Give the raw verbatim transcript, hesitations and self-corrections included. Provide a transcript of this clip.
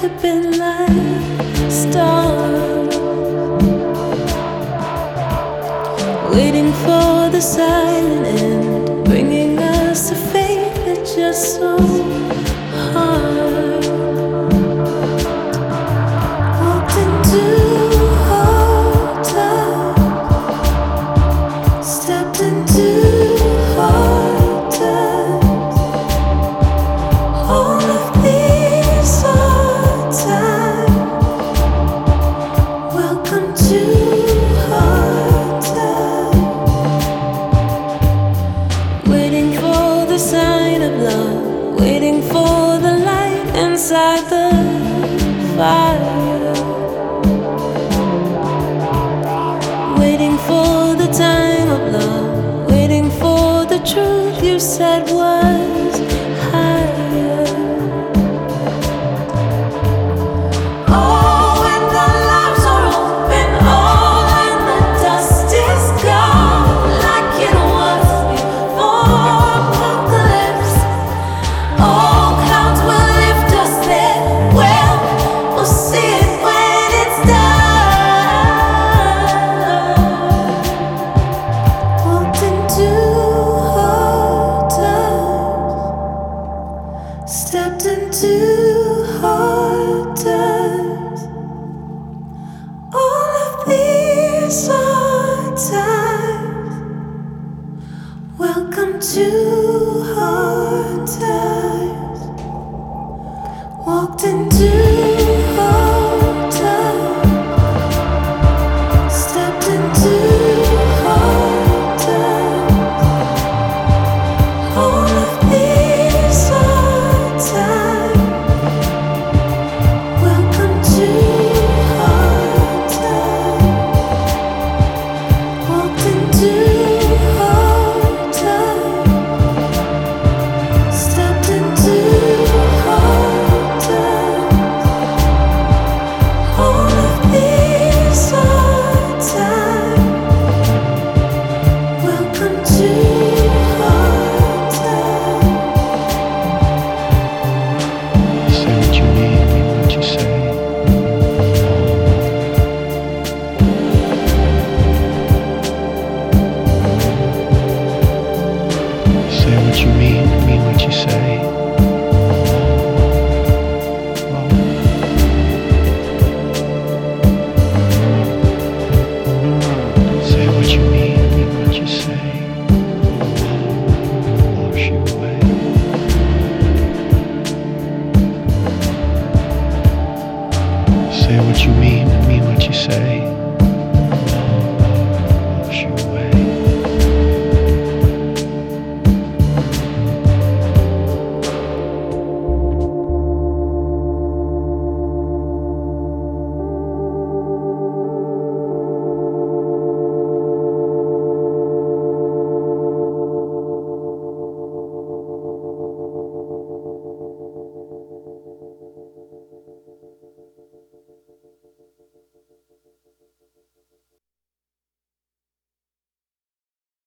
have been like stars, waiting for the silent end, bringing us a faith that's just so hard. Walked into hard times, stepped into hard times. All of these hard times, welcome to hard times. Waiting for the sign of love, waiting for the light inside the fire, waiting for the time of love, waiting for the truth you said was higher. Oh, when the lives are open, oh, when the dust is gone, like it was before apocalypse. Oh, clouds will lift us there. Well, we'll see it when it's done. Walked into hard times, stepped into hard times. All of these hard times, welcome to hard times. Walked into hard times, stepped into hard times. All of these hard times, welcome to hard times. Walked into hard times, stepped into hard times. All of these hard times, welcome to hard times. Say what you mean, mean what you say. Say what you mean, mean what you say. Say what you mean, mean what you say. Wash you away. Say what you mean.